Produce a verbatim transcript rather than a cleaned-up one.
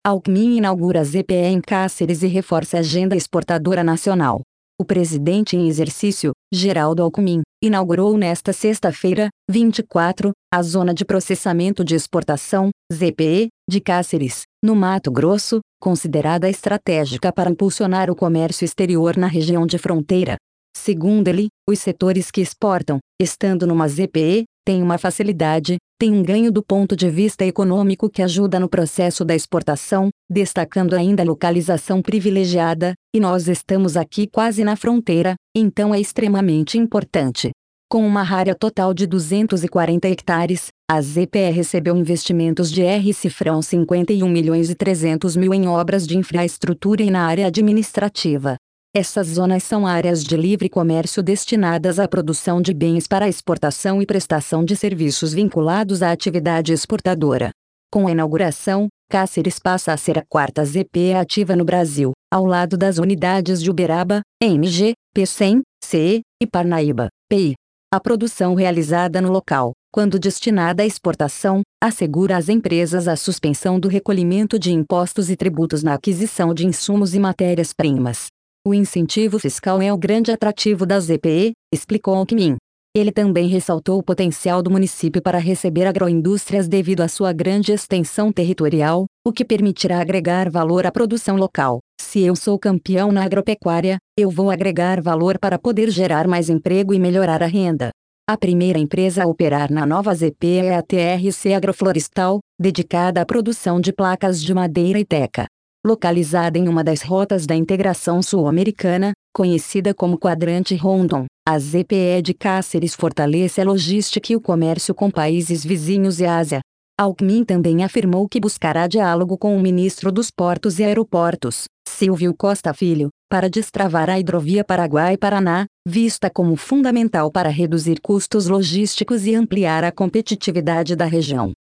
Alckmin inaugura a Z P E em Cáceres e reforça a agenda exportadora nacional. O presidente em exercício, Geraldo Alckmin, inaugurou nesta sexta-feira, vinte e quatro, a Zona de Processamento de Exportação, Z P E, de Cáceres, no Mato Grosso, considerada estratégica para impulsionar o comércio exterior na região de fronteira. Segundo ele, os setores que exportam, estando numa Z P E, têm uma facilidade, têm um ganho do ponto de vista econômico que ajuda no processo da exportação, destacando ainda a localização privilegiada, e nós estamos aqui quase na fronteira, então é extremamente importante. Com uma área total de duzentos e quarenta hectares, a Z P E recebeu investimentos de R$ cifrão cinquenta e um milhões e trezentos mil em obras de infraestrutura e na área administrativa. Essas zonas são áreas de livre comércio destinadas à produção de bens para exportação e prestação de serviços vinculados à atividade exportadora. Com a inauguração, Cáceres passa a ser a quarta Z P E ativa no Brasil, ao lado das unidades de Uberaba, M G, P cem, C E, e Parnaíba, P I. A produção realizada no local, quando destinada à exportação, assegura às empresas a suspensão do recolhimento de impostos e tributos na aquisição de insumos e matérias-primas. O incentivo fiscal é o grande atrativo da Z P E, explicou Alckmin. Ele também ressaltou o potencial do município para receber agroindústrias devido à sua grande extensão territorial, o que permitirá agregar valor à produção local. Se eu sou campeão na agropecuária, eu vou agregar valor para poder gerar mais emprego e melhorar a renda. A primeira empresa a operar na nova Z P E é a T R C Agroflorestal, dedicada à produção de placas de madeira e teca. Localizada em uma das rotas da integração sul-americana, conhecida como Quadrante Rondon, a Z P E de Cáceres fortalece a logística e o comércio com países vizinhos e Ásia. Alckmin também afirmou que buscará diálogo com o ministro dos Portos e Aeroportos, Silvio Costa Filho, para destravar a hidrovia Paraguai-Paraná, vista como fundamental para reduzir custos logísticos e ampliar a competitividade da região.